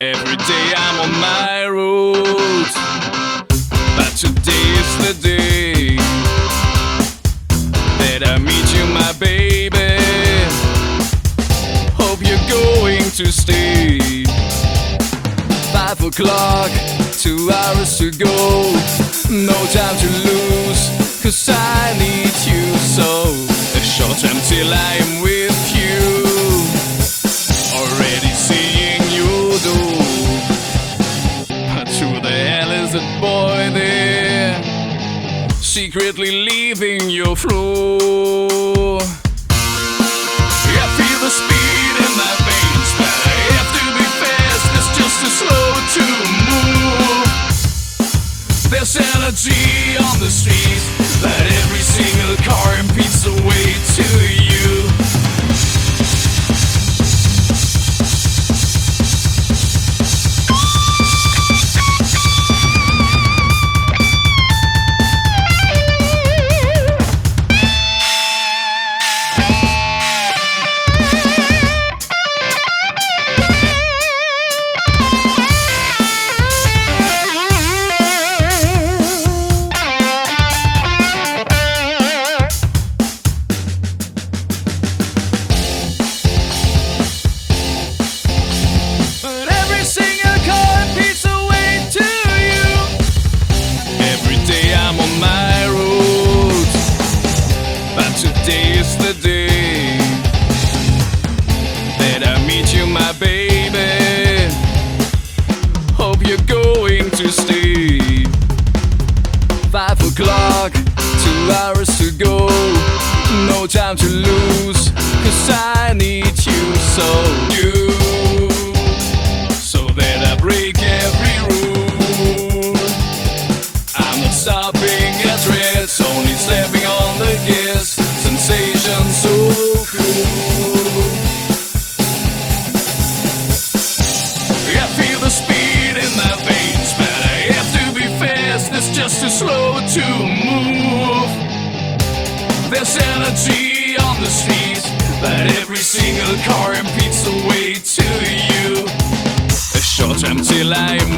Every day I'm on my road, but today is the day that I meet you, my baby. Hope you're going to stay. 5 o'clock, 2 hours to go. No time to lose, 'cause I need you so. A short time till I am with you. Already seeing you do. But who the hell is that boy there? Secretly leaving your floor. I feel the speed in my veins, but I have to be fast. It's just too slow to move. There's energy on the street, but every single car impedes the way to you. Today is the day that I meet you, my baby. Hope you're going to stay. 5 o'clock, 2 hours to go. No time to lose, 'cause I need you so. So that I break every rule. I'm not stopping at rest, only stepping on the gas. Sensation so cool. I feel the speed in my veins, but I have to be fast. It's just too slow to move. There's energy on the street, but every single car impedes the way to you. A short time till I'm